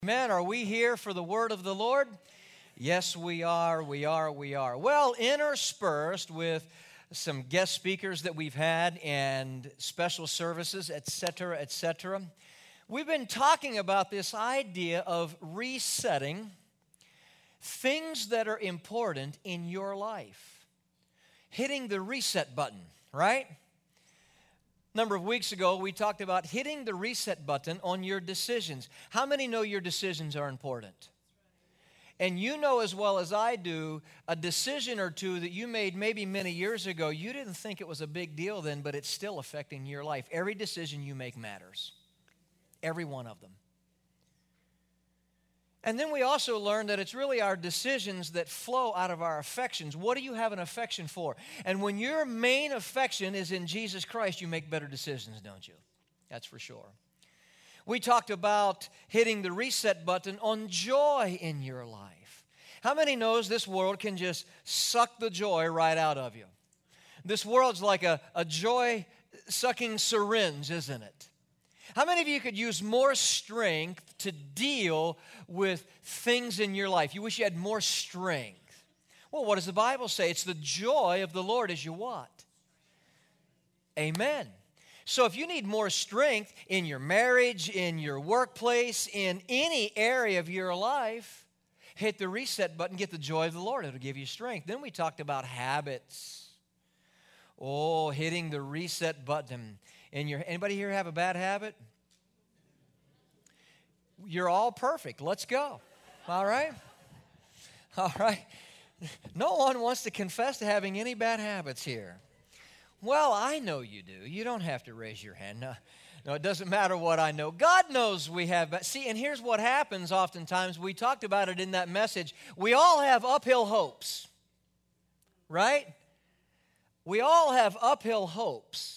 Amen. Are we here for the word of the Lord? Yes, we are. Well, interspersed with some guest speakers that we've had and special services, etc., we've been talking about this idea of resetting things that are important in your life. Hitting the reset button, right? A number of weeks ago, we talked about hitting the reset button on your decisions. How many know your decisions are important? And you know as well as I do, a decision or two that you made maybe many years ago, you didn't think it was a big deal then, but it's still affecting your life. Every decision you make matters. Every one of them. And then we also learned that it's really our decisions that flow out of our affections. What do you have an affection for? And when your main affection is in Jesus Christ, you make better decisions, don't you? That's for sure. We talked about hitting the reset button on joy in your life. How many knows this world can just suck the joy right out of you? This world's like a joy-sucking syringe, isn't it? How many of you could use more strength to deal with things in your life? You wish you had more strength. Well, what does the Bible say? It's the joy of the Lord is your what? Amen. So if you need more strength in your marriage, in your workplace, in any area of your life, hit the reset button, get the joy of the Lord. It'll give you strength. Then we talked about habits. Oh, hitting the reset button. Anybody here have a bad habit? You're all perfect. Let's go. All right? All right. No one wants to confess to having any bad habits here. Well, I know you do. You don't have to raise your hand. No, it doesn't matter what I know. God knows we have. But see, and here's what happens oftentimes. We talked about it in that message. We all have uphill hopes. Right? We all have uphill hopes.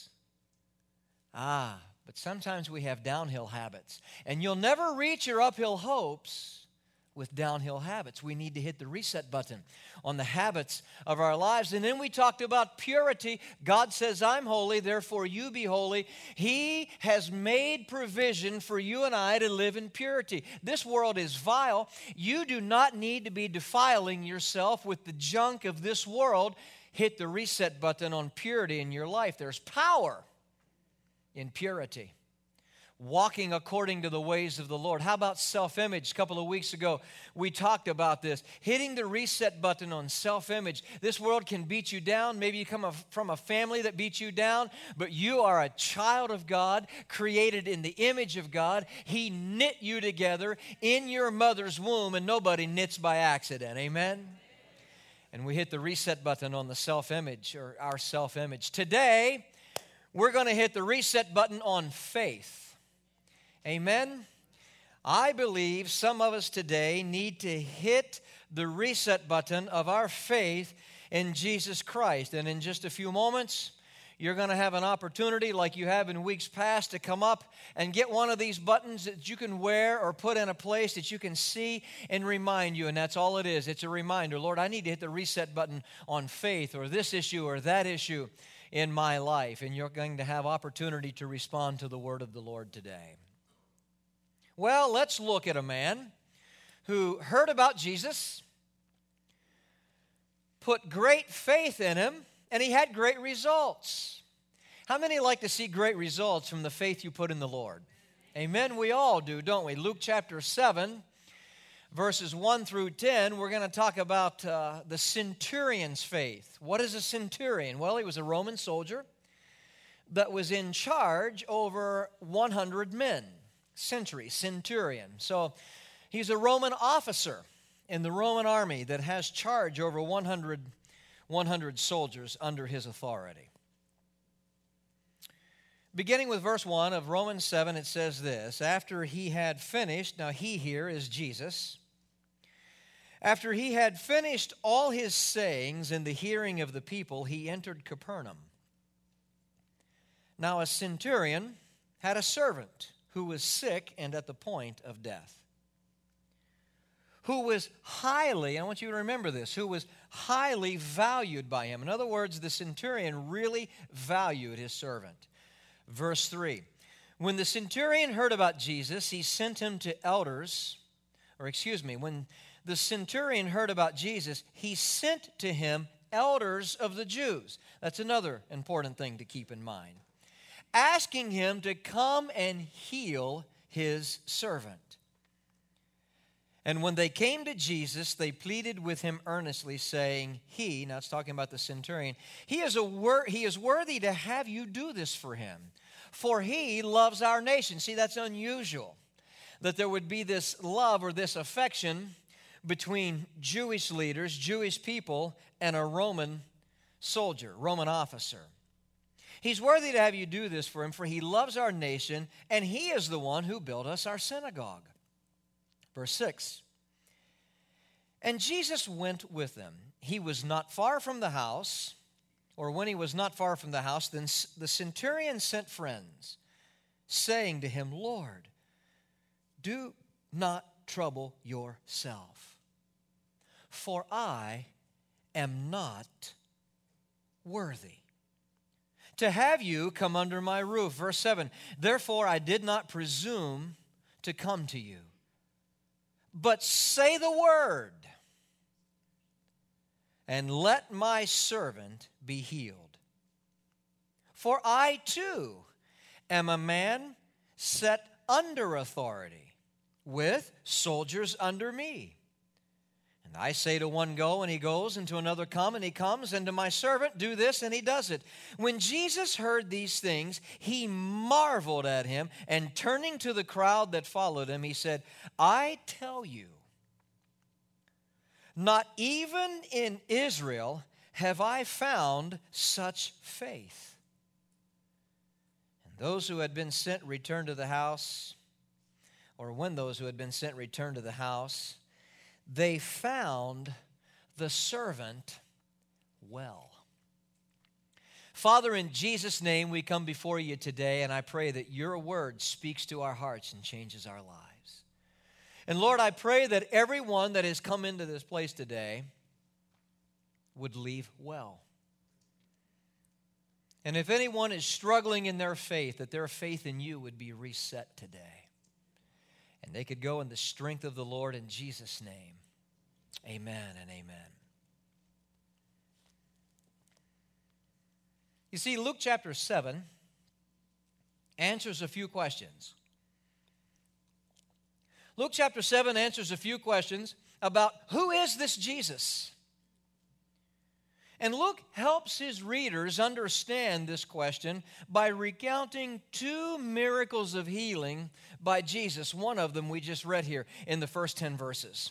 But sometimes we have downhill habits. And you'll never reach your uphill hopes with downhill habits. We need to hit the reset button on the habits of our lives. And then we talked about purity. God says, I'm holy, therefore you be holy. He has made provision for you and I to live in purity. This world is vile. You do not need to be defiling yourself with the junk of this world. Hit the reset button on purity in your life. There's power in purity, walking according to the ways of the Lord. How about self-image? A couple of weeks ago, we talked about this. Hitting the reset button on self-image. This world can beat you down. Maybe you come from a family that beats you down, but you are a child of God, created in the image of God. He knit you together in your mother's womb, and nobody knits by accident. Amen? And we hit the reset button on the self-image, or our self-image. Today, we're going to hit the reset button on faith. Amen? I believe some of us today need to hit the reset button of our faith in Jesus Christ. And in just a few moments, you're going to have an opportunity like you have in weeks past to come up and get one of these buttons that you can wear or put in a place that you can see and remind you. And that's all it is. It's a reminder. Lord, I need to hit the reset button on faith or this issue or that issue in my life, and you're going to have opportunity to respond to the word of the Lord today. Well, let's look at a man who heard about Jesus, put great faith in him, and he had great results. How many like to see great results from the faith you put in the Lord? Amen, we all do, don't we? Luke chapter 7, verses 1 through 10, we're going to talk about the centurion's faith. What is a centurion? Well, he was a Roman soldier that was in charge over 100 men. Centurion. So he's a Roman officer in the Roman army that has charge over 100 soldiers under his authority. Beginning with verse 1 of Romans 7, it says this, after he had finished, now he here is Jesus, after he had finished all his sayings in the hearing of the people, he entered Capernaum. Now a centurion had a servant who was sick and at the point of death, who was highly, I want you to remember this, who was highly valued by him. In other words, the centurion really valued his servant. Verse 3, when the centurion heard about Jesus, he sent him to elders when the centurion heard about Jesus, he sent to him elders of the Jews. That's another important thing to keep in mind. Asking him to come and heal his servant. And when they came to Jesus, they pleaded with him earnestly, saying, now it's talking about the centurion, he is worthy to have you do this for him, for he loves our nation. See, that's unusual, that there would be this love or this affection between Jewish leaders, Jewish people, and a Roman soldier, Roman officer. He's worthy to have you do this for him, for he loves our nation, and he is the one who built us our synagogue. Verse 6, and Jesus went with them. He was not far from the house, or when he was not far from the house, then the centurion sent friends, saying to him, Lord, do not trouble yourself, for I am not worthy to have you come under my roof. Verse 7, therefore I did not presume to come to you. But say the word, and let my servant be healed. For I too am a man set under authority, with soldiers under me. And I say to one, go, and he goes, and to another, come, and he comes, and to my servant, do this, and he does it. When Jesus heard these things, he marveled at him, and turning to the crowd that followed him, he said, I tell you, not even in Israel have I found such faith. And those who had been sent returned to the house, or when those who had been sent returned to the house, they found the servant well. Father, in Jesus' name, we come before you today, and I pray that your word speaks to our hearts and changes our lives. And Lord, I pray that everyone that has come into this place today would leave well. And if anyone is struggling in their faith, that their faith in you would be reset today. And they could go in the strength of the Lord in Jesus' name. Amen and amen. You see, Luke chapter 7 answers a few questions. Luke chapter 7 answers a few questions about who is this Jesus? And Luke helps his readers understand this question by recounting two miracles of healing by Jesus. One of them we just read here in the first 10 verses.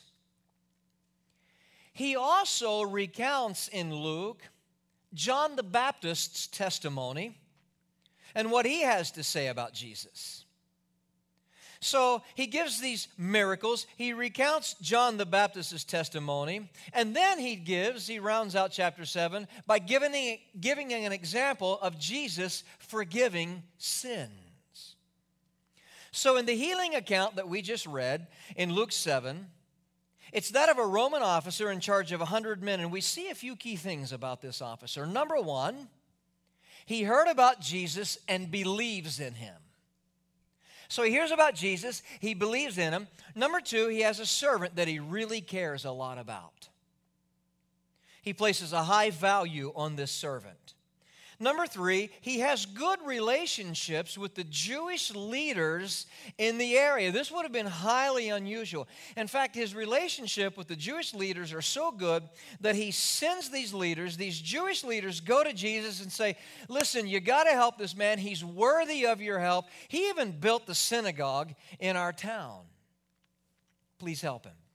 He also recounts in Luke John the Baptist's testimony and what he has to say about Jesus. So he gives these miracles, he recounts John the Baptist's testimony, and then he rounds out chapter 7 by giving an example of Jesus forgiving sins. So in the healing account that we just read in Luke 7, it's that of a Roman officer in charge of 100 men, and we see a few key things about this officer. Number one, he heard about Jesus and believes in him. So he hears about Jesus, he believes in him. Number two, he has a servant that he really cares a lot about. He places a high value on this servant. Number three, he has good relationships with the Jewish leaders in the area. This would have been highly unusual. In fact, his relationship with the Jewish leaders are so good that he sends these Jewish leaders go to Jesus and say, listen, you got to help this man. He's worthy of your help. He even built the synagogue in our town. Please help him.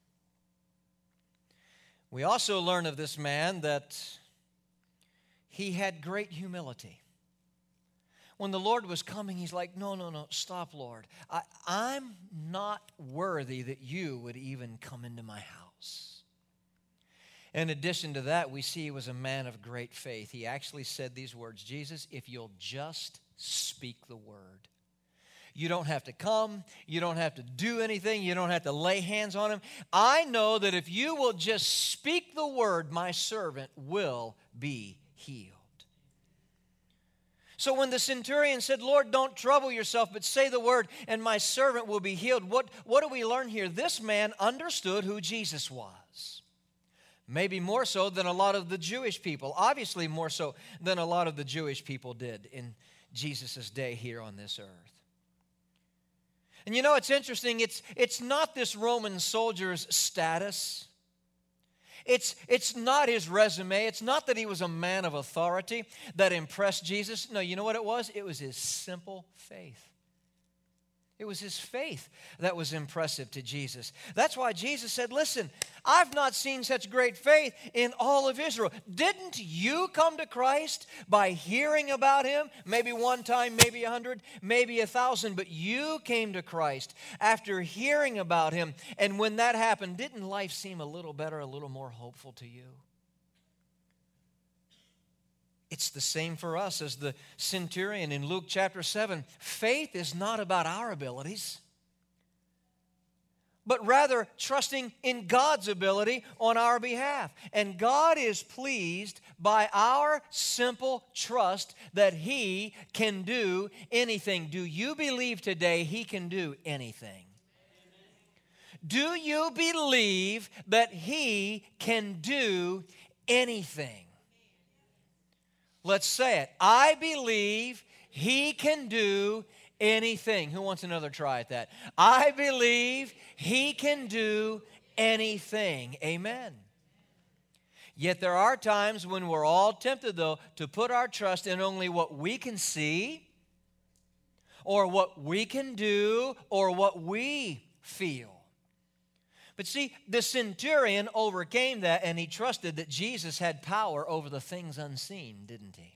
We also learn of this man that he had great humility. When the Lord was coming, he's like, no, stop, Lord. I'm not worthy that you would even come into my house. In addition to that, we see he was a man of great faith. He actually said these words, Jesus, if you'll just speak the word. You don't have to come. You don't have to do anything. You don't have to lay hands on him. I know that if you will just speak the word, my servant will be healed. So when the centurion said, Lord, don't trouble yourself, but say the word, and my servant will be healed, what do we learn here? This man understood who Jesus was. Maybe more so than a lot of the Jewish people. Obviously more so than a lot of the Jewish people did in Jesus' day here on this earth. And you know, it's interesting. It's not this Roman soldier's status. It's not his resume. It's not that he was a man of authority that impressed Jesus. No, you know what it was? It was his simple faith. It was his faith that was impressive to Jesus. That's why Jesus said, listen, I've not seen such great faith in all of Israel. Didn't you come to Christ by hearing about him? Maybe one time, maybe 100, maybe 1,000, but you came to Christ after hearing about him. And when that happened, didn't life seem a little better, a little more hopeful to you? It's the same for us as the centurion in Luke chapter 7. Faith is not about our abilities, but rather trusting in God's ability on our behalf. And God is pleased by our simple trust that He can do anything. Do you believe today He can do anything? Do you believe that He can do anything? Let's say it. I believe He can do anything. Who wants another try at that? I believe He can do anything. Amen. Yet there are times when we're all tempted, though, to put our trust in only what we can see, or what we can do, or what we feel. But see, the centurion overcame that, and he trusted that Jesus had power over the things unseen, didn't he?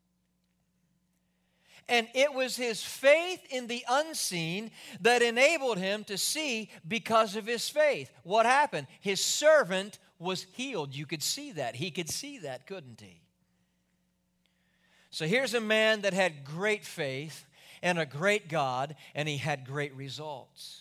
And it was his faith in the unseen that enabled him to see because of his faith. What happened? His servant was healed. You could see that. He could see that, couldn't he? So here's a man that had great faith and a great God, and he had great results.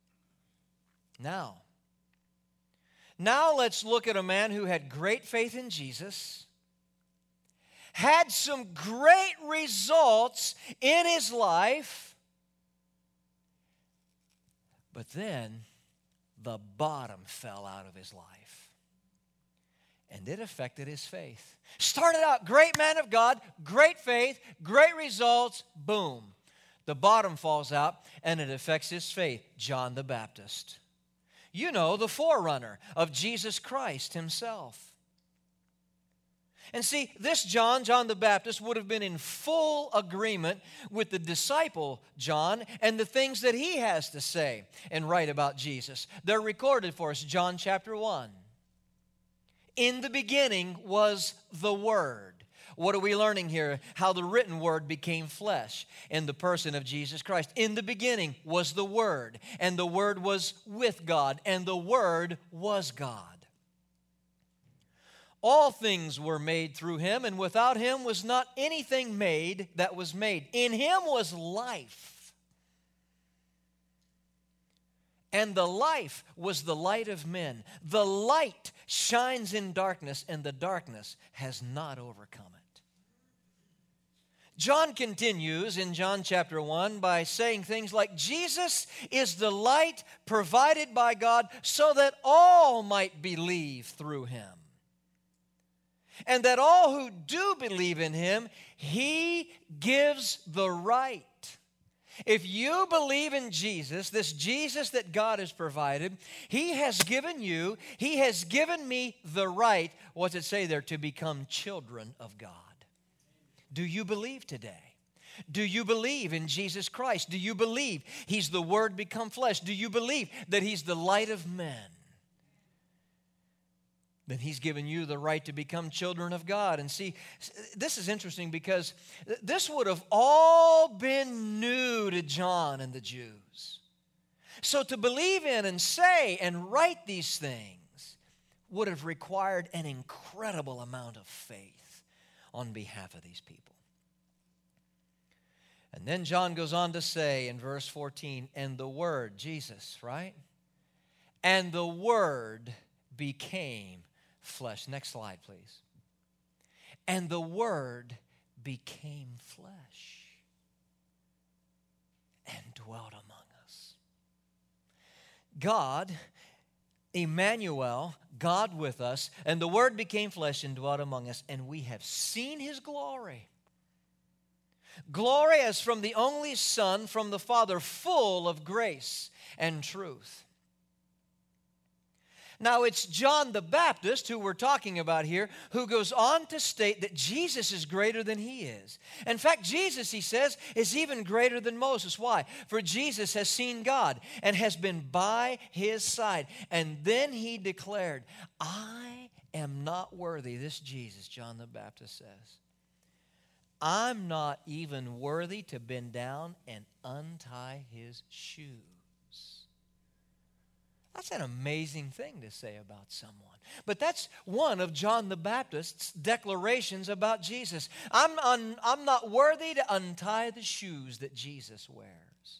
Now let's look at a man who had great faith in Jesus, had some great results in his life, but then the bottom fell out of his life. And it affected his faith. Started out, great man of God, great faith, great results, boom. The bottom falls out and it affects his faith. John the Baptist. You know, the forerunner of Jesus Christ himself. And see, this John the Baptist, would have been in full agreement with the disciple John and the things that he has to say and write about Jesus. They're recorded for us, John chapter 1. In the beginning was the Word. What are we learning here? How the written Word became flesh in the person of Jesus Christ. In the beginning was the Word, and the Word was with God, and the Word was God. All things were made through Him, and without Him was not anything made that was made. In Him was life, and the life was the light of men. The light shines in darkness, and the darkness has not overcome it. John continues in John chapter 1 by saying things like, Jesus is the light provided by God so that all might believe through Him. And that all who do believe in Him, He gives the right. If you believe in Jesus, this Jesus that God has provided, He has given you, He has given me the right, what's it say there, to become children of God. Do you believe today? Do you believe in Jesus Christ? Do you believe He's the Word become flesh? Do you believe that He's the light of men? Then He's given you the right to become children of God. And see, this is interesting because this would have all been new to John and the Jews. So to believe in and say and write these things would have required an incredible amount of faith on behalf of these people. And then John goes on to say in verse 14, and the Word, Jesus, right? And the Word became flesh. Next slide, please. And the Word became flesh and dwelt among us. God, Emmanuel, God with us, and the Word became flesh and dwelt among us, and we have seen His glory. Glory as from the only Son from the Father, full of grace and truth. Now, it's John the Baptist, who we're talking about here, who goes on to state that Jesus is greater than he is. In fact, Jesus, he says, is even greater than Moses. Why? For Jesus has seen God and has been by his side. And then he declared, I am not worthy. This Jesus, John the Baptist says, I'm not even worthy to bend down and untie his shoes. That's an amazing thing to say about someone. But that's one of John the Baptist's declarations about Jesus. I'm not worthy to untie the shoes that Jesus wears.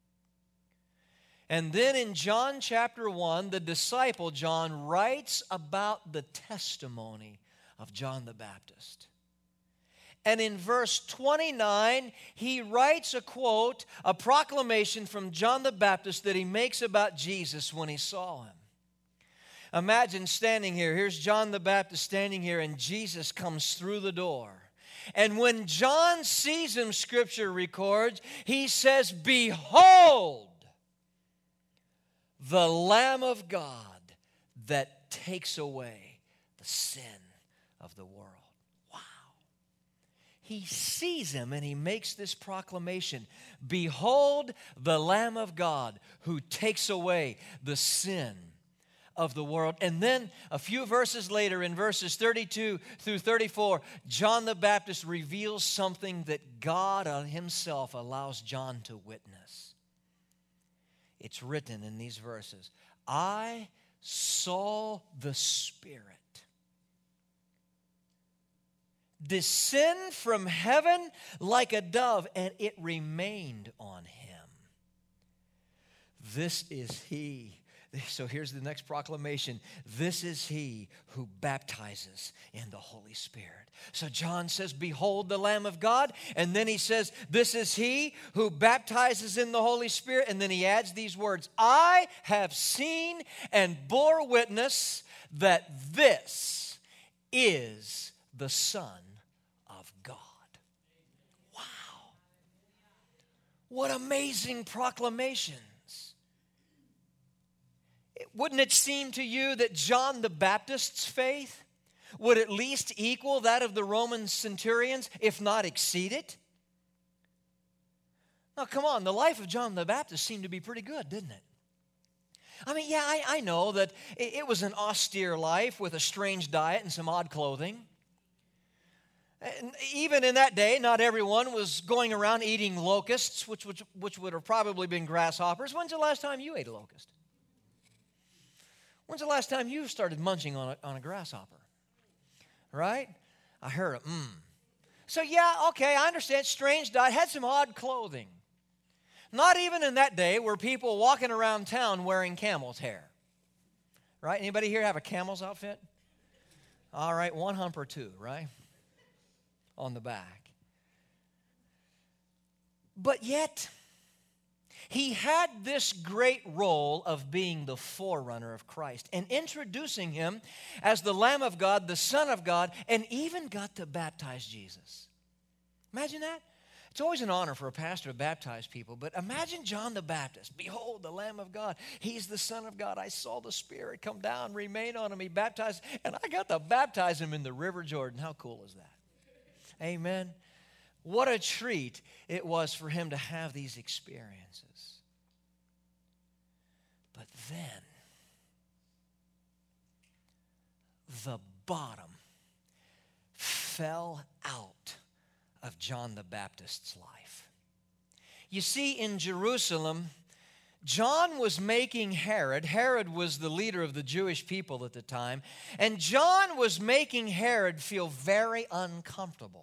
And then in John chapter 1, the disciple John writes about the testimony of John the Baptist. And in verse 29, he writes a quote, a proclamation from John the Baptist that he makes about Jesus when he saw him. Imagine standing here. Here's John the Baptist standing here, and Jesus comes through the door. And when John sees him, Scripture records, he says, Behold, the Lamb of God that takes away the sin of the world. He sees him and he makes this proclamation. Behold the Lamb of God who takes away the sin of the world. And then a few verses later, in verses 32 through 34, John the Baptist reveals something that God himself allows John to witness. It's written in these verses. I saw the Spirit descend from heaven like a dove, and it remained on him. This is he. So here's the next proclamation. This is he who baptizes in the Holy Spirit. So John says, Behold the Lamb of God. And then he says, this is he who baptizes in the Holy Spirit. And then he adds these words, I have seen and bore witness that this is the Son of God. Wow. What amazing proclamations. Wouldn't it seem to you that John the Baptist's faith would at least equal that of the Roman centurions, if not exceed it? Now, come on, the life of John the Baptist seemed to be pretty good, didn't it? I mean, yeah, I know that it was an austere life with a strange diet and some odd clothing. And even in that day, not everyone was going around eating locusts, which would have probably been grasshoppers. When's the last time you ate a locust? When's the last time you started munching on a grasshopper? Right? I heard it. So yeah, okay, I understand. Strange diet, had some odd clothing. Not even in that day were people walking around town wearing camel's hair. Right? Anybody here have a camel's outfit? All right, one hump or two, right? On the back. But yet, he had this great role of being the forerunner of Christ and introducing him as the Lamb of God, the Son of God, and even got to baptize Jesus. Imagine that. It's always an honor for a pastor to baptize people, but imagine John the Baptist. Behold, the Lamb of God. He's the Son of God. I saw the Spirit come down, remain on him. He baptized, and I got to baptize him in the River Jordan. How cool is that? Amen. What a treat it was for him to have these experiences. But then, the bottom fell out of John the Baptist's life. You see, in Jerusalem, John was making Herod was the leader of the Jewish people at the time, and John was making Herod feel very uncomfortable.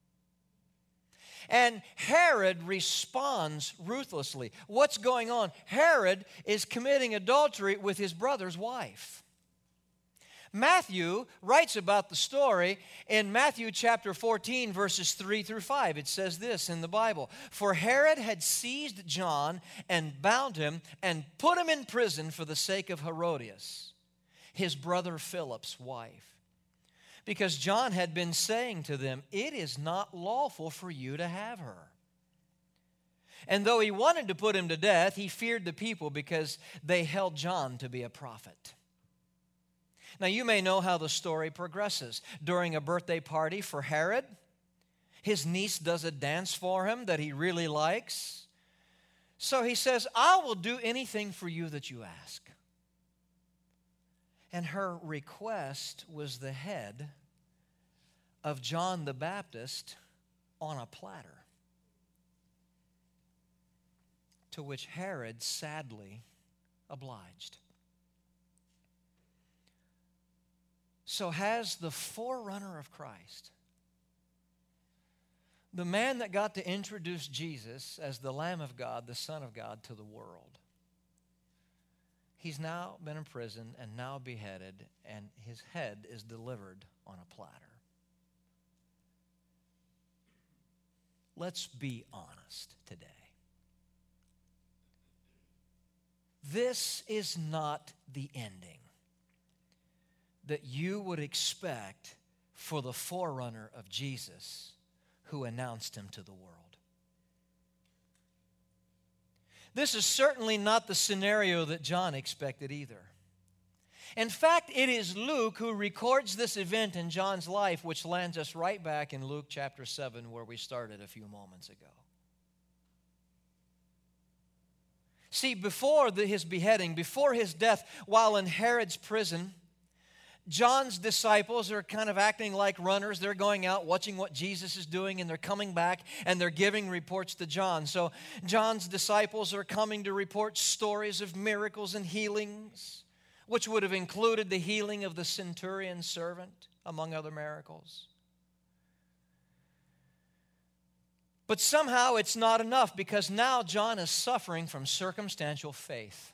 And Herod responds ruthlessly. What's going on? Herod is committing adultery with his brother's wife. Matthew writes about the story in Matthew chapter 14, verses 3 through 5. It says this in the Bible: "For Herod had seized John and bound him and put him in prison for the sake of Herodias, his brother Philip's wife, because John had been saying to them, 'It is not lawful for you to have her.' And though he wanted to put him to death, he feared the people because they held John to be a prophet." Now, you may know how the story progresses. During a birthday party for Herod, his niece does a dance for him that he really likes. So he says, "I will do anything for you that you ask." And her request was the head of John the Baptist on a platter, to which Herod sadly obliged. So has the forerunner of Christ, the man that got to introduce Jesus as the Lamb of God, the Son of God, to the world, he's now been imprisoned and now beheaded, and his head is delivered on a platter. Let's be honest today. This is not the ending that you would expect for the forerunner of Jesus who announced him to the world. This is certainly not the scenario that John expected either. In fact, it is Luke who records this event in John's life, which lands us right back in Luke chapter 7, where we started a few moments ago. See, before his beheading, before his death, while in Herod's prison, John's disciples are kind of acting like runners. They're going out, watching what Jesus is doing, and they're coming back, and they're giving reports to John. So John's disciples are coming to report stories of miracles and healings, which would have included the healing of the centurion's servant, among other miracles. But somehow it's not enough, because now John is suffering from circumstantial faith.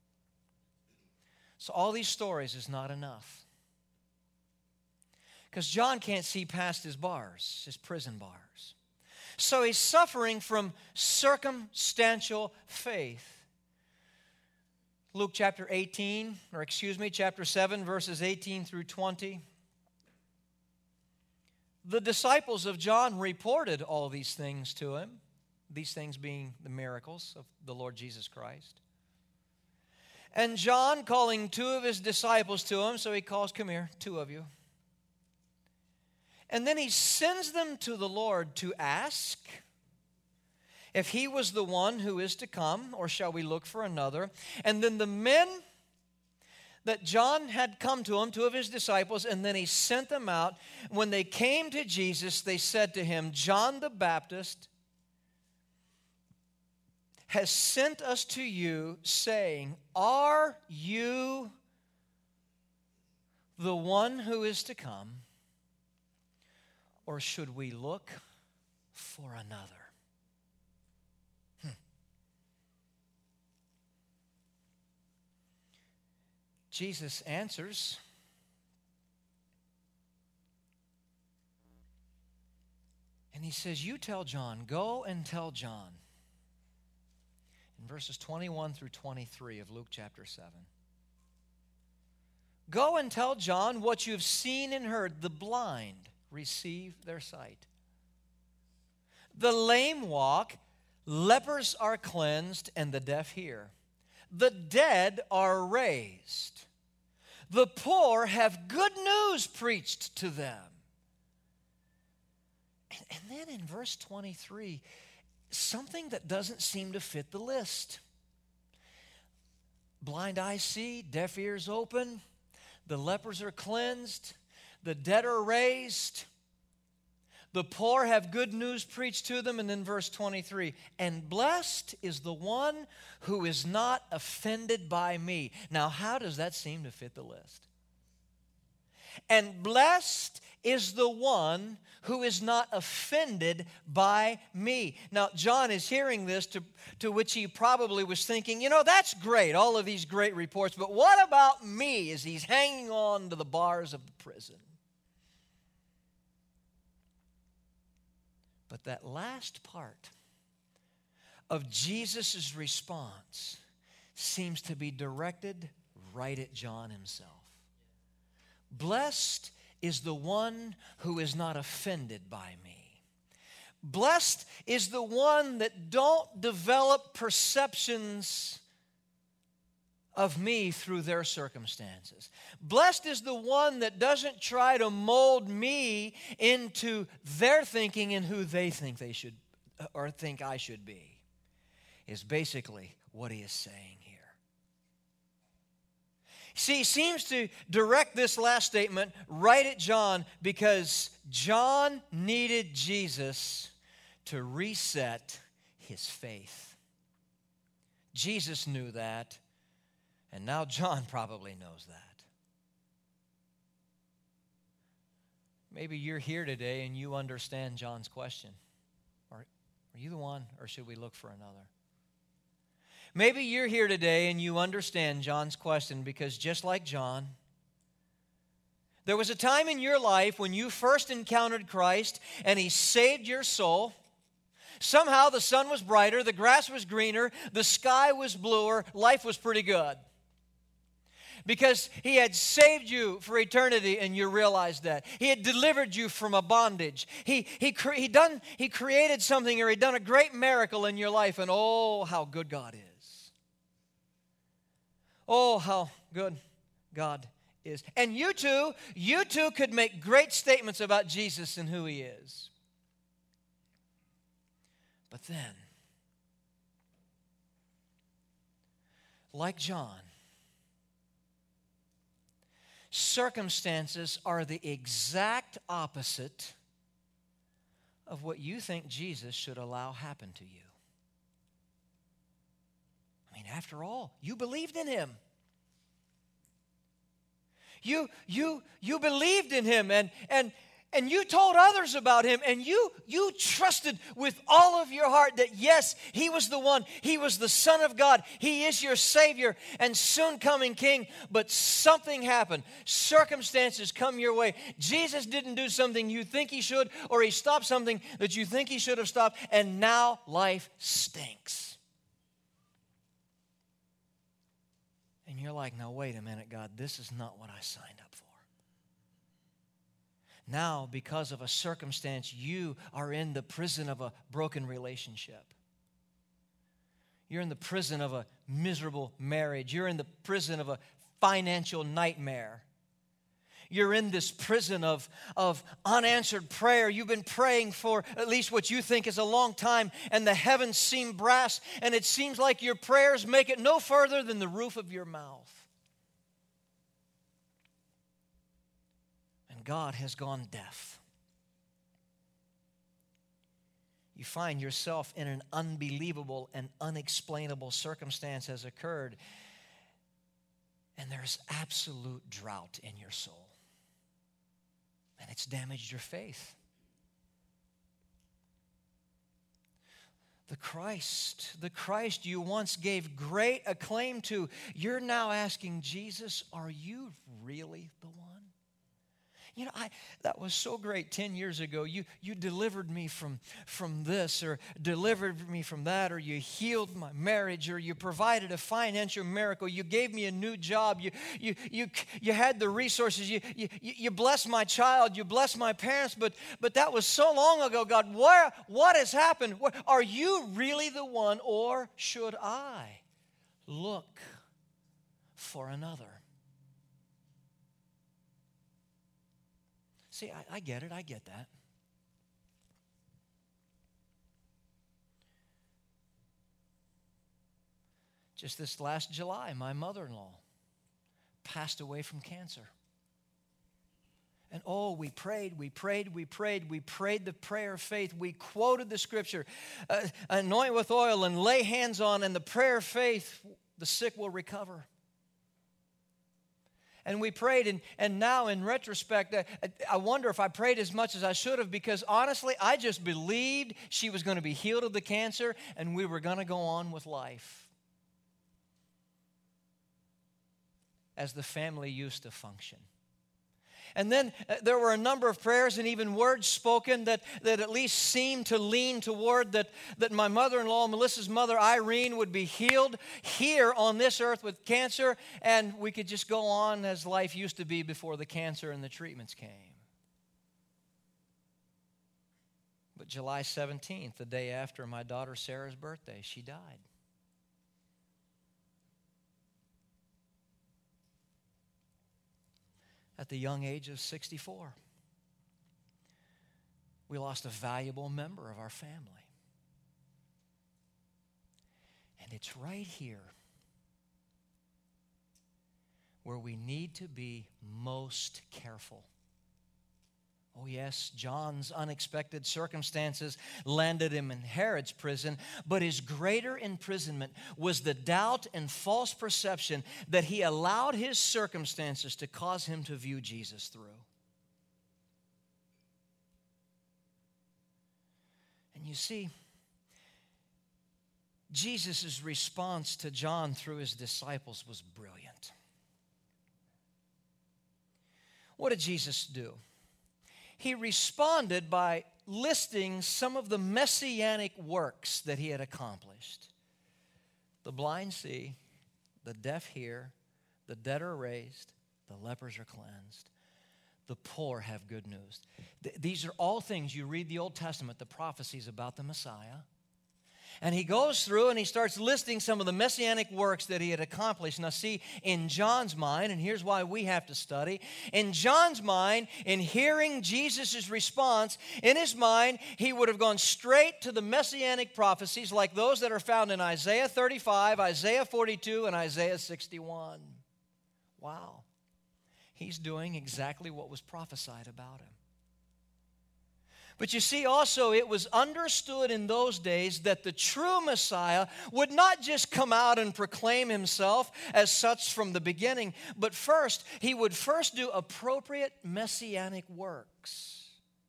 So all these stories is not enough, because John can't see past his bars, his prison bars. So he's suffering from circumstantial faith. Luke chapter 7, verses 18 through 20. The disciples of John reported all these things to him, these things being the miracles of the Lord Jesus Christ. And John, calling two of his disciples to him, so he calls, "Come here, two of you." And then he sends them to the Lord to ask if he was the one who is to come, or shall we look for another? And then the men that John had come to him, two of his disciples, and then he sent them out. When they came to Jesus, they said to him, "John the Baptist has sent us to you, saying, 'Are you the one who is to come, or should we look for another?'" Jesus answers, and he says, "You tell John, go and tell John," in verses 21 through 23 of Luke chapter 7. "Go and tell John what you've seen and heard. The blind receive their sight, the lame walk, lepers are cleansed, and the deaf hear. The dead are raised. The poor have good news preached to them." And then in verse 23, something that doesn't seem to fit the list. Blind eyes see, deaf ears open, the lepers are cleansed, the dead are raised, the poor have good news preached to them. And then verse 23, "And blessed is the one who is not offended by me." Now, how does that seem to fit the list? And blessed is the one who is not offended by me. Now, John is hearing this, to which he probably was thinking, that's great, all of these great reports, but what about me as he's hanging on to the bars of the prison? But that last part of Jesus' response seems to be directed right at John himself. Blessed is the one who is not offended by me. Blessed is the one that don't develop perceptions of me through their circumstances. Blessed is the one that doesn't try to mold me into their thinking and who they think they should or think I should be, is basically what he is saying here. See, he seems to direct this last statement right at John because John needed Jesus to reset his faith. Jesus knew that, and now John probably knows that. Maybe you're here today and you understand John's question. Are you the one, or should we look for another? Maybe you're here today and you understand John's question because just like John, there was a time in your life when you first encountered Christ and he saved your soul. Somehow the sun was brighter, the grass was greener, the sky was bluer, life was pretty good. Because he had saved you for eternity and you realized that. He had delivered you from a bondage. He created something, or he'd done a great miracle in your life, and oh, how good God is. Oh, how good God is. And you too could make great statements about Jesus and who he is. But then, like John, circumstances are the exact opposite of what you think Jesus should allow happen to you. I mean, after all, you believed in him. You believed in him and you told others about him, and you trusted with all of your heart that yes, he was the one. He was the Son of God. He is your Savior and soon coming King. But something happened. Circumstances come your way. Jesus didn't do something you think he should, or he stopped something that you think he should have stopped, and now life stinks. And you're like, now wait a minute, God, this is not what I signed up for. Now, because of a circumstance, you are in the prison of a broken relationship. You're in the prison of a miserable marriage. You're in the prison of a financial nightmare. You're in this prison of unanswered prayer. You've been praying for at least what you think is a long time, and the heavens seem brass, and it seems like your prayers make it no further than the roof of your mouth. And God has gone deaf. You find yourself in an unbelievable and unexplainable circumstance has occurred, and there's absolute drought in your soul. And it's damaged your faith. The Christ you once gave great acclaim to, you're now asking Jesus, are you really the one? That was so great 10 years ago. You delivered me from this, or delivered me from that, or you healed my marriage, or you provided a financial miracle. You gave me a new job. You had the resources. You blessed my child. You blessed my parents. But that was so long ago, God. What has happened? Are you really the one, or should I look for another? See, I get it. I get that. Just this last July, my mother-in-law passed away from cancer. And we prayed the prayer of faith. We quoted the scripture, anoint with oil and lay hands on, and the prayer of faith, the sick will recover. And we prayed, and now in retrospect, I wonder if I prayed as much as I should have, because honestly, I just believed she was going to be healed of the cancer and we were going to go on with life as the family used to function. And then there were a number of prayers and even words spoken that at least seemed to lean toward that my mother-in-law, Melissa's mother, Irene, would be healed here on this earth with cancer, and we could just go on as life used to be before the cancer and the treatments came. But July 17th, the day after my daughter Sarah's birthday, she died. At the young age of 64. We lost a valuable member of our family. And it's right here where we need to be most careful. Oh yes, John's unexpected circumstances landed him in Herod's prison, but his greater imprisonment was the doubt and false perception that he allowed his circumstances to cause him to view Jesus through. And you see, Jesus' response to John through his disciples was brilliant. What did Jesus do? He responded by listing some of the messianic works that he had accomplished. The blind see, the deaf hear, the dead are raised, the lepers are cleansed, the poor have good news. These are all things you read the Old Testament, the prophecies about the Messiah. And he goes through and he starts listing some of the messianic works that he had accomplished. Now see, in John's mind, and here's why we have to study, in John's mind, in hearing Jesus' response, in his mind, he would have gone straight to the messianic prophecies like those that are found in Isaiah 35, Isaiah 42, and Isaiah 61. Wow. He's doing exactly what was prophesied about him. But you see, also, it was understood in those days that the true Messiah would not just come out and proclaim himself as such from the beginning, but first, he would first do appropriate messianic works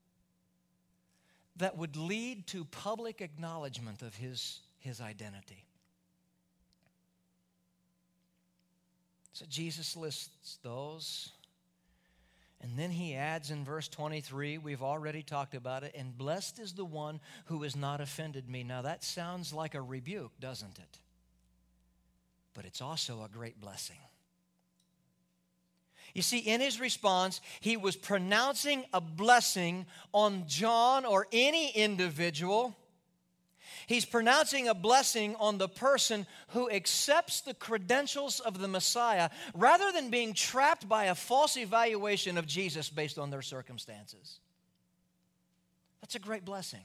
that would lead to public acknowledgement of his identity. So Jesus lists those. And then he adds in verse 23, we've already talked about it, and blessed is the one who has not offended me. Now that sounds like a rebuke, doesn't it? But it's also a great blessing. You see, in his response, he was pronouncing a blessing on John or any individual. He's pronouncing a blessing on the person who accepts the credentials of the Messiah rather than being trapped by a false evaluation of Jesus based on their circumstances. That's a great blessing.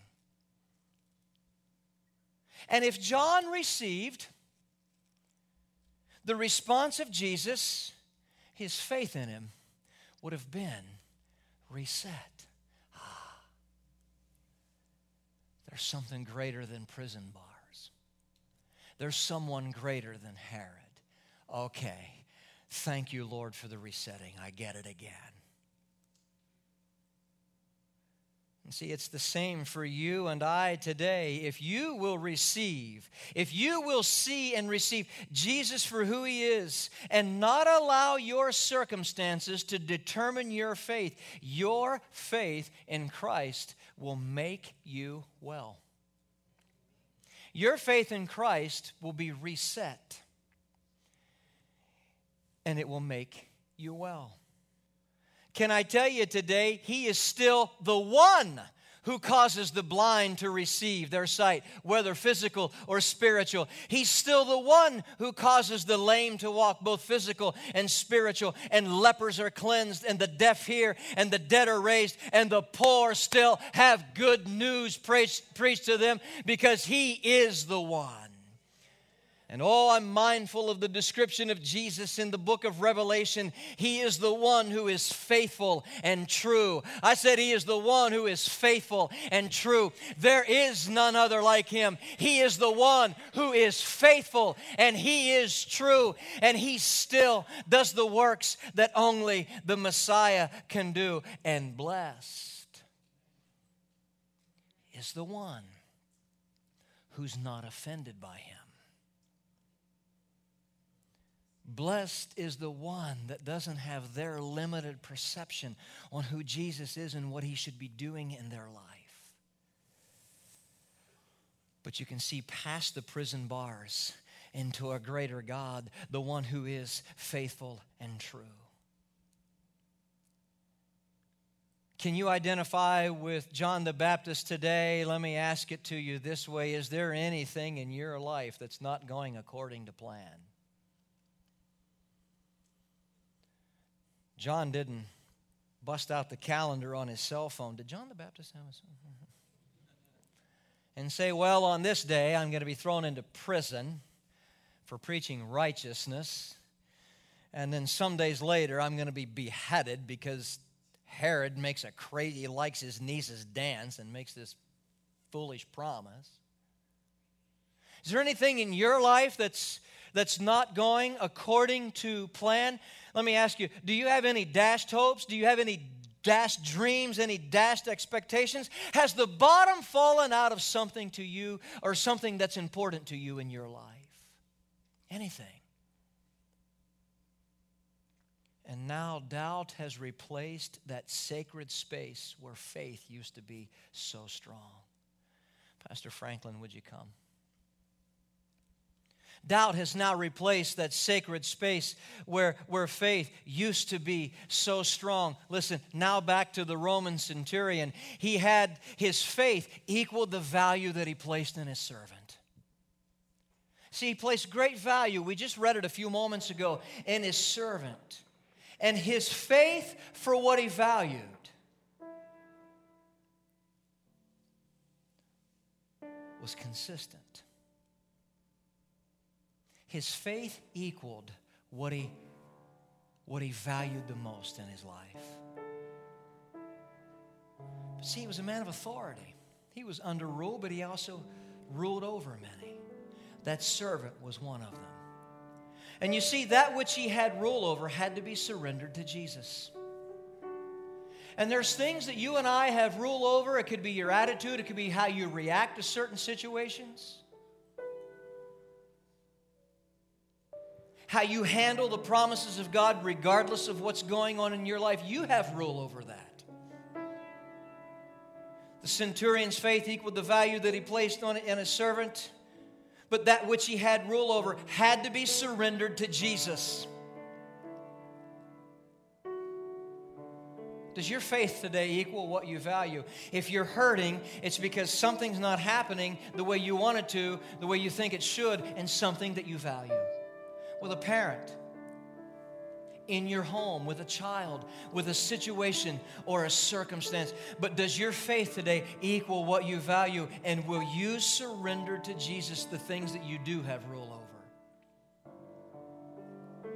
And if John received the response of Jesus, his faith in him would have been reset. There's something greater than prison bars. There's someone greater than Herod. Okay, thank you, Lord, for the resetting. I get it again. And see, it's the same for you and I today. If you will receive, if you will see and receive Jesus for who he is and not allow your circumstances to determine your faith in Christ will make you well. Your faith in Christ will be reset, and it will make you well. Can I tell you today, he is still the one who causes the blind to receive their sight, whether physical or spiritual. He's still the one who causes the lame to walk, both physical and spiritual, and lepers are cleansed, and the deaf hear, and the dead are raised, and the poor still have good news preached to them because he is the one. And oh, I'm mindful of the description of Jesus in the book of Revelation. He is the one who is faithful and true. I said He is the one who is faithful and true. There is none other like Him. He is the one who is faithful and He is true. And He still does the works that only the Messiah can do. And blessed is the one who's not offended by Him. Blessed is the one that doesn't have their limited perception on who Jesus is and what He should be doing in their life. But you can see past the prison bars into a greater God, the one who is faithful and true. Can you identify with John the Baptist today? Let me ask it to you this way. Is there anything in your life that's not going according to plan? John didn't bust out the calendar on his cell phone. Did John the Baptist have a cell phone? And say, well, on this day, I'm going to be thrown into prison for preaching righteousness. And then some days later, I'm going to be beheaded because Herod makes he likes his niece's dance and makes this foolish promise. Is there anything in your life that's not going according to plan? Let me ask you, do you have any dashed hopes? Do you have any dashed dreams, any dashed expectations? Has the bottom fallen out of something to you or something that's important to you in your life? Anything. And now doubt has replaced that sacred space where faith used to be so strong. Pastor Franklin, would you come? Doubt has now replaced that sacred space where faith used to be so strong. Listen, now back to the Roman centurion. He had his faith equal the value that he placed in his servant. See, he placed great value, we just read it a few moments ago, in his servant. And his faith for what he valued was consistent. His faith equaled what he valued the most in his life. But see, he was a man of authority. He was under rule, but he also ruled over many. That servant was one of them. And you see, that which he had rule over had to be surrendered to Jesus. And there's things that you and I have rule over. It could be your attitude. It could be how you react to certain situations. How you handle the promises of God regardless of what's going on in your life. You have rule over that. The centurion's faith equaled the value that he placed on it in his servant. But that which he had rule over had to be surrendered to Jesus. Does your faith today equal what you value? If you're hurting, it's because something's not happening the way you want it to, the way you think it should, and something that you value. With a parent, in your home, with a child, with a situation or a circumstance. But does your faith today equal what you value? And will you surrender to Jesus the things that you do have rule over?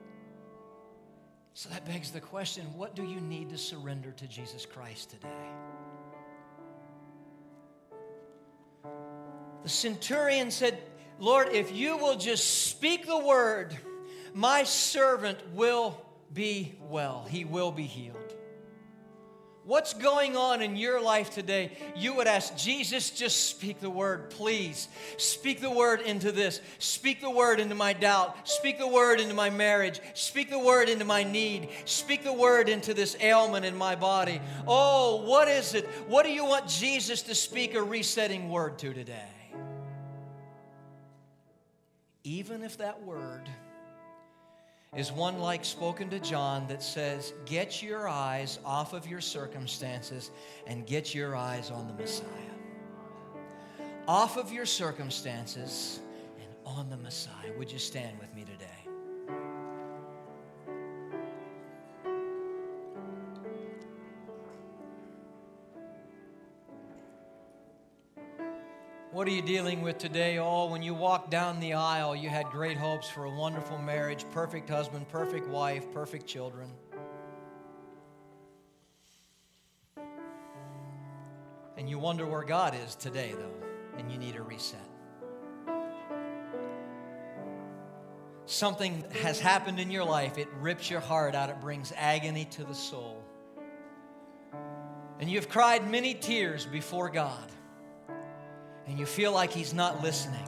So that begs the question, what do you need to surrender to Jesus Christ today? The centurion said, Lord, if you will just speak the word, my servant will be well. He will be healed. What's going on in your life today? You would ask, Jesus, just speak the word, please. Speak the word into this. Speak the word into my doubt. Speak the word into my marriage. Speak the word into my need. Speak the word into this ailment in my body. Oh, what is it? What do you want Jesus to speak a resetting word to today? Even if that word is one like spoken to John that says, get your eyes off of your circumstances and get your eyes on the Messiah. Off of your circumstances and on the Messiah. Would you stand with me today? What are you dealing with today? Oh, when you walked down the aisle, you had great hopes for a wonderful marriage, perfect husband, perfect wife, perfect children. And you wonder where God is today, though, and you need a reset. Something has happened in your life. It rips your heart out. It brings agony to the soul. And you've cried many tears before God, and you feel like He's not listening.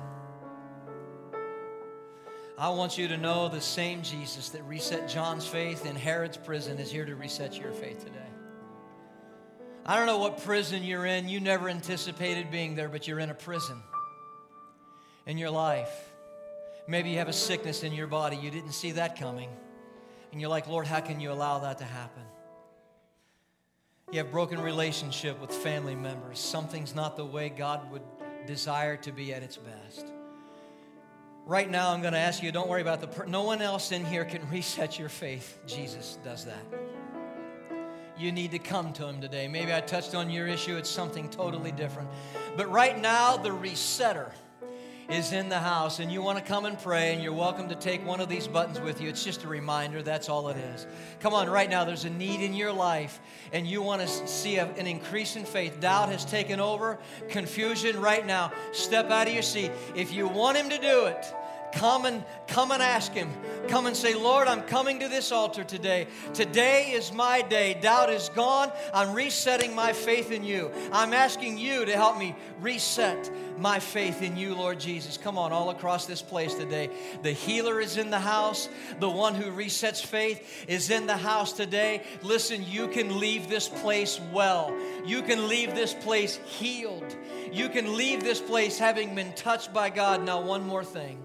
I want you to know the same Jesus that reset John's faith in Herod's prison is here to reset your faith today. I don't know what prison you're in. You never anticipated being there, but you're in a prison in your life. Maybe you have a sickness in your body. You didn't see that coming. And you're like, Lord, how can you allow that to happen? You have broken relationship with family members. Something's not the way God would desire to be at its best. Right now, I'm going to ask you, don't worry about no one else in here can reset your faith. Jesus does that. You need to come to Him today. Maybe I touched on your issue. It's something totally different. But right now, the resetter is in the house, and you want to come and pray, and you're welcome to take one of these buttons with you. It's just a reminder. That's all it is. Come on, right now, there's a need in your life, and you want to see an increase in faith. Doubt has taken over. Confusion right now. Step out of your seat. If you want Him to do it, come and ask Him. Come and say, Lord, I'm coming to this altar today. Today is my day. Doubt is gone. I'm resetting my faith in You. I'm asking You to help me reset my faith in You, Lord Jesus. Come on, all across this place today. The healer is in the house. The one who resets faith is in the house today. Listen, you can leave this place well. You can leave this place healed. You can leave this place having been touched by God. Now, one more thing.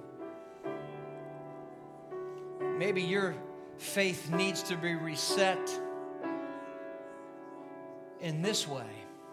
Maybe your faith needs to be reset in this way.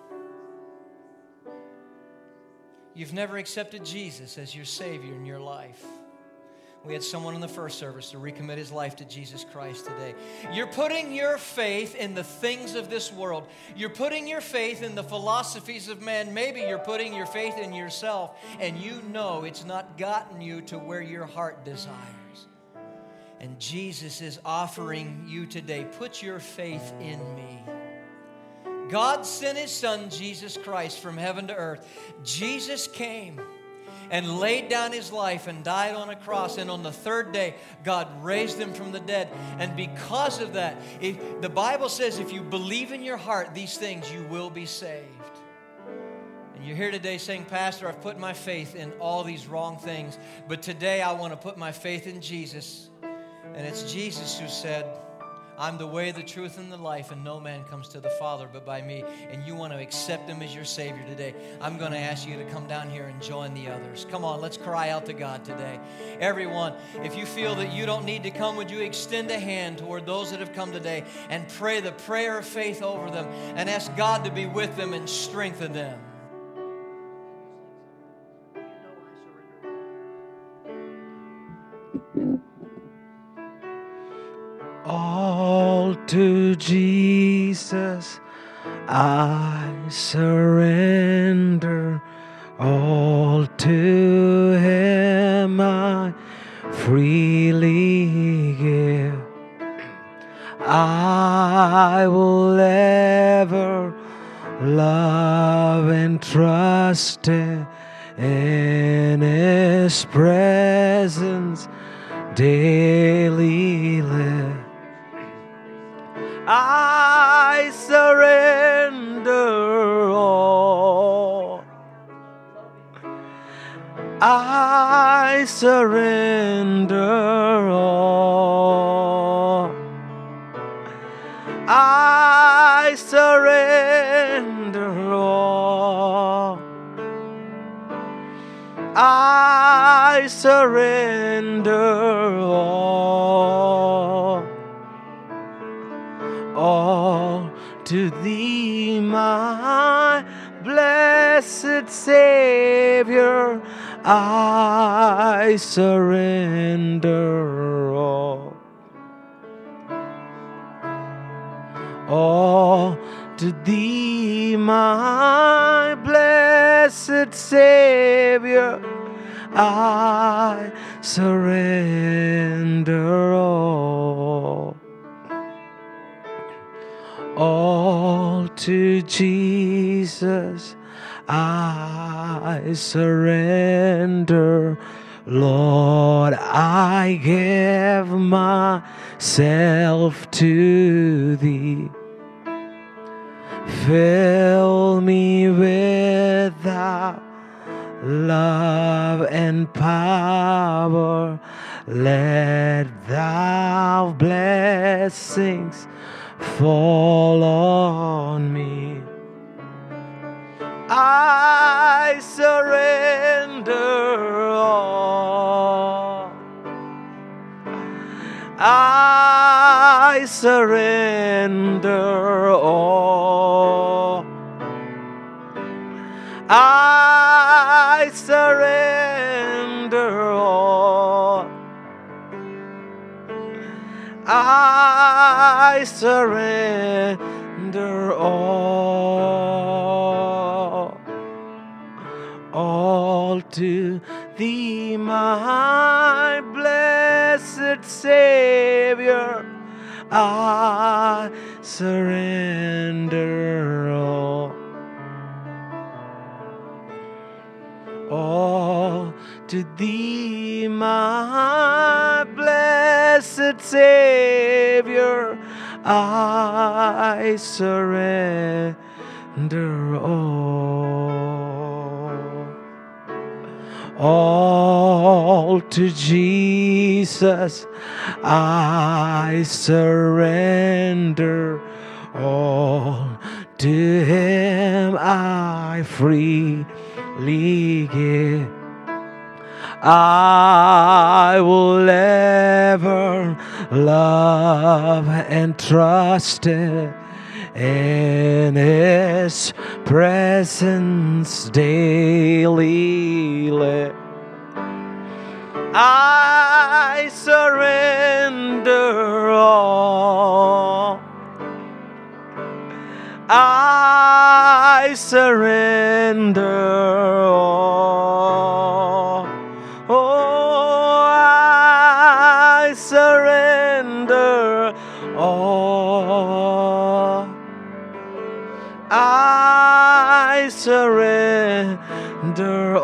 You've never accepted Jesus as your Savior in your life. We had someone in the first service to recommit his life to Jesus Christ today. You're putting your faith in the things of this world. You're putting your faith in the philosophies of man. Maybe you're putting your faith in yourself, and you know it's not gotten you to where your heart desires. And Jesus is offering you today, put your faith in me. God sent His Son, Jesus Christ, from heaven to earth. Jesus came and laid down His life and died on a cross. And on the third day, God raised Him from the dead. And because of that, the Bible says if you believe in your heart these things, you will be saved. And you're here today saying, Pastor, I've put my faith in all these wrong things. But today I want to put my faith in Jesus. And it's Jesus who said, I'm the way, the truth, and the life, and no man comes to the Father but by me. And you want to accept Him as your Savior today. I'm going to ask you to come down here and join the others. Come on, let's cry out to God today. Everyone, if you feel that you don't need to come, would you extend a hand toward those that have come today and pray the prayer of faith over them and ask God to be with them and strengthen them. All to Jesus I surrender, all to Him I freely give. I will ever love and trust in His presence daily live. I surrender all. I surrender all. I surrender all. I surrender all to Thee, my blessed Savior. I surrender all to Thee, my blessed blessed Savior, I surrender all. All to Jesus I surrender. Lord, I give myself to Thee. Fill me with Thy love and power. Let Thou blessings fall on me. I surrender all. I surrender all. I surrender all. I surrender all to Thee, my blessed Savior. I surrender all to Thee, my blessed Savior. I surrender all to Jesus. I surrender all to Him. I freely give. I will ever love and trust in His presence daily live. I surrender all. I surrender all. Oh, I surrender all. I surrender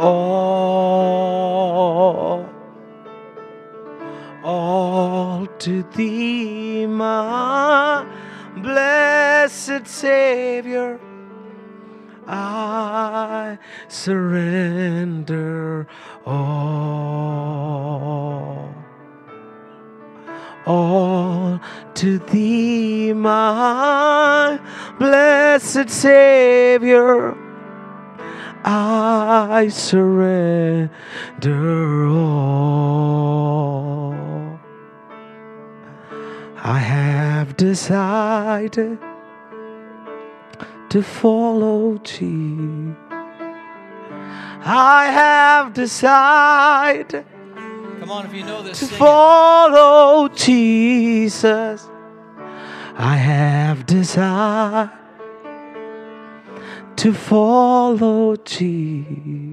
all to Thee, my blessed Savior. I surrender all to Thee, my blessed Savior. I surrender all. I have decided to follow Jesus. I have decided Come on, if you know this, to sing it. follow Jesus. I have decided to follow Jesus.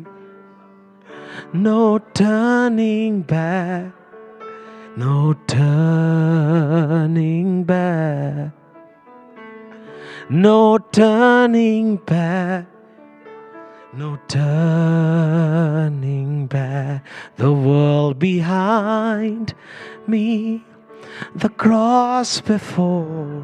No turning back. No turning back. No turning back. No turning back. The world behind me, the cross before.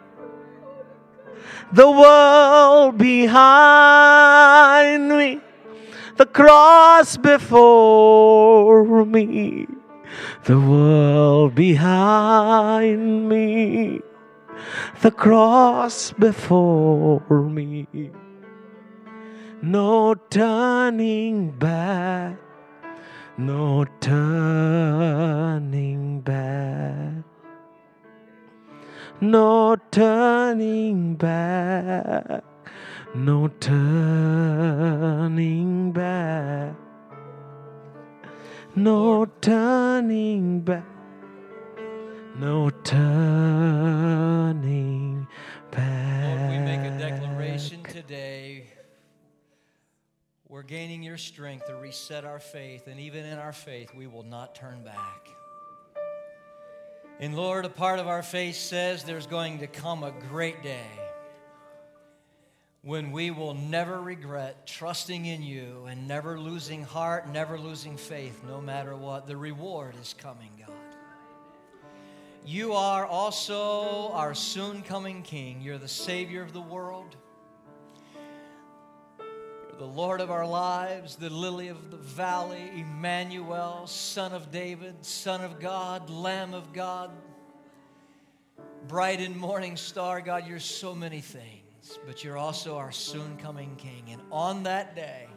The world behind me, the cross before me. The world behind me, the cross before me. No turning back, no turning back. No turning back, no turning back. No turning back, no turning back. Lord, we make a declaration today. We're gaining your strength to reset our faith. And even in our faith, we will not turn back. And Lord, a part of our faith says there's going to come a great day when we will never regret trusting in you and never losing heart, never losing faith, no matter what. The reward is coming, God. You are also our soon-coming King. You're the Savior of the world. You're the Lord of our lives, the lily of the valley, Emmanuel, Son of David, Son of God, Lamb of God, bright and morning star. God, you're so many things, but you're also our soon-coming King. And on that day,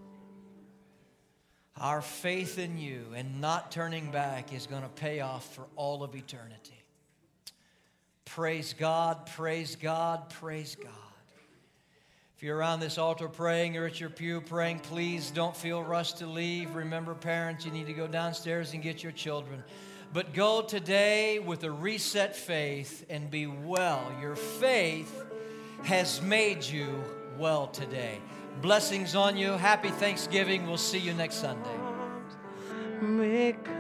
our faith in you and not turning back is going to pay off for all of eternity. Praise God, praise God, praise God. If you're around this altar praying or at your pew praying, please don't feel rushed to leave. Remember, parents, you need to go downstairs and get your children. But go today with a reset faith and be well. Your faith has made you well today. Blessings on you. Happy Thanksgiving. We'll see you next Sunday. Make